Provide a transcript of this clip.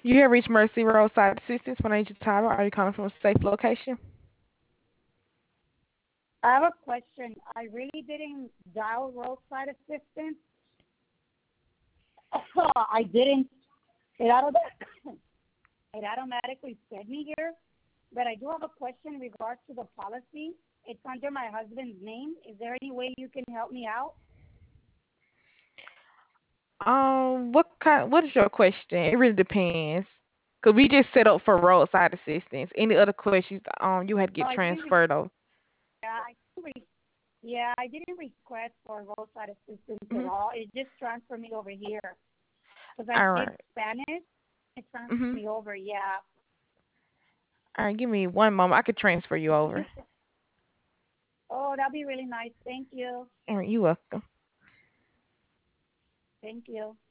You have reached Mercy Roadside Assistance. When I need your title, are you calling from a safe location? I have a question. I really didn't dial roadside assistance. I didn't. It, auto- it automatically sent me here, but I do have a question in regards to the policy. It's under my husband's name. Is there any way you can help me out? What is your question? It really depends. Cause we just set up for roadside assistance. Any other questions, you had to Oh, get I didn't. transferred over. Yeah, yeah, I didn't request for roadside assistance at Mhm. all. It just transferred me over here because I All speak right. Spanish. It transferred Mhm. me over. Yeah. All right. Give me one moment. I could transfer you over. Oh, that'd be really nice. Thank you. All right. You welcome. Thank you.